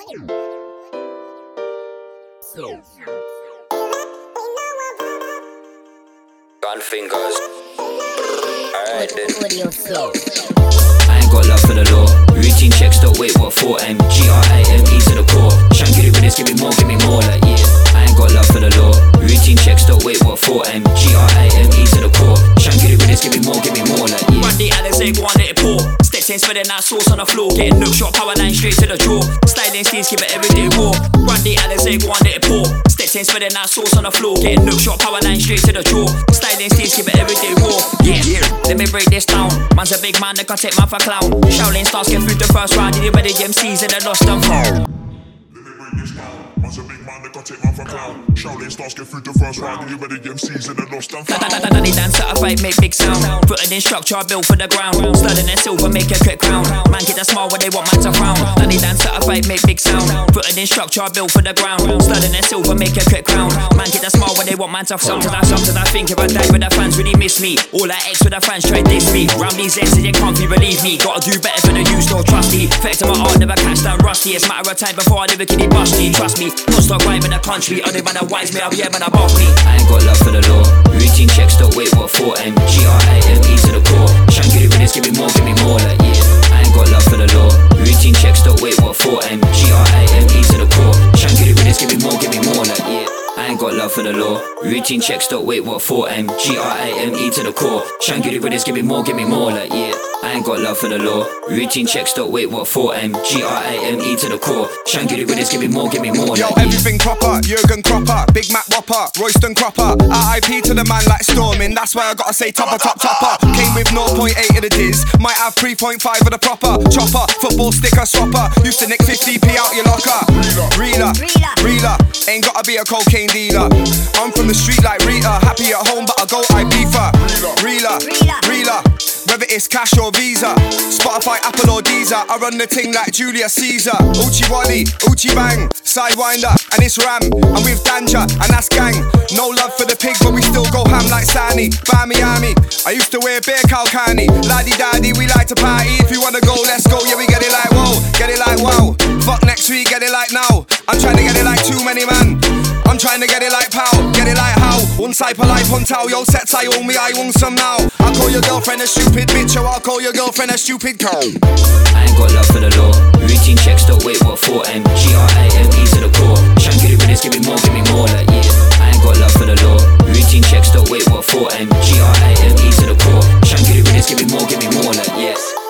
Gun fingers. Alright then. I ain't got love for the law. Routine checks, don't wait, what for? Grime to the core. Shank you with this, give me more, like yeah. I ain't got love for the law. Routine checks, don't wait, what for? Grime to the core. Shank you with this, give me more, like yeah. Randy Alex, go on, let it pour. Steps in, spreading that sauce on the floor. Getting look shot, power line straight to the jaw. Sliding steeds, keep it everyday raw. Randy Alex, go on, let it pour. Steps in, spreading that sauce on the floor. Getting look shot, power line straight to the jaw. Sliding steeds, keep it everyday raw. Yeah, let me break this down. Man's a big man, they can take man for clown. Shaolin stars get through the first round. Did you ready MCs and they lost and found? Man's a big man, they gon' take man for clown. Shaolin stars get through the first round. You ready MCs and they lost and found. Danny Dan certified, make big sound. Putting in structure, built for the ground. Sterling and silver, make a quick crown. Man get a smile when they want man to frown. Danny Dan certified, make big sound. Putting in structure, built for the ground. Sterling and silver, make a quick crown. Man get a smile when they want man to frown. Sometimes I think if I die with the fans really miss me. All that X with the fans try diss me. Round these ends and you can't believe me. Gotta do better for the use, don't trust me. Fact to my art, never catch down rusty. It's matter of time before I never kill it bust me. Trust me, not stop rhyming the country. Only man that wise me, I'll be man above me. I ain't got love for the law. Routine checks, don't wait, what for? Grime to the core. Shank you with this, give me more, like yeah. I ain't got love for the law. Routine checks, don't wait, what for? Grime to the core. Shank you with this, give me more, like yeah. I ain't got love for the law. Routine checks, don't wait, what for? Grime to the core. Shank you with this, give me more, like yeah. I ain't got love for the law. Routine checks, don't wait, what for? Grime to the core. Shank you with this, give me more, like yo, yeah. everything proper, Jurgen Cropper, Big Mac Whopper, Royston Cropper. RIP to the man like Stormin', that's why I gotta say topper. Came with 0.8 of the diz, might have 3.5 of the proper. Chopper, football sticker swapper, used to nick 50p out your locker. Reeler, ain't gotta be a cocaine dealer. I'm from the street like Rita, happy at home but I go Ibiza. Reeler, whether it's cash or Visa, Spotify, Apple or Deezer, I run the ting like Julius Caesar. Uchi Wally, Uchi Bang, Sidewinder, and it's Ram. I'm with Danja, and that's gang. No love for the pig, but we still go ham like Sani. Miami. I used to wear bear cow candy. Laddie daddy, we like to party. If you wanna go, let's go. Yeah, we get it like whoa, get it like wow. Fuck next week, get it like now. I'm trying to get it like too many man. I'm trying to get it like pow, get it like how. One side polite, one towel, yo sets I own me, I want some now. I'll call your girlfriend a stupid bitch, or I'll call your girlfriend a stupid cow. I ain't got love for the law. Routine checks, don't wait, what for? Grime to the core. Shank you with this, give me more, like yeah. I ain't got love for the law. Routine checks, don't wait, what for? Grime to the core. Shank you with this, give me more, like yeah.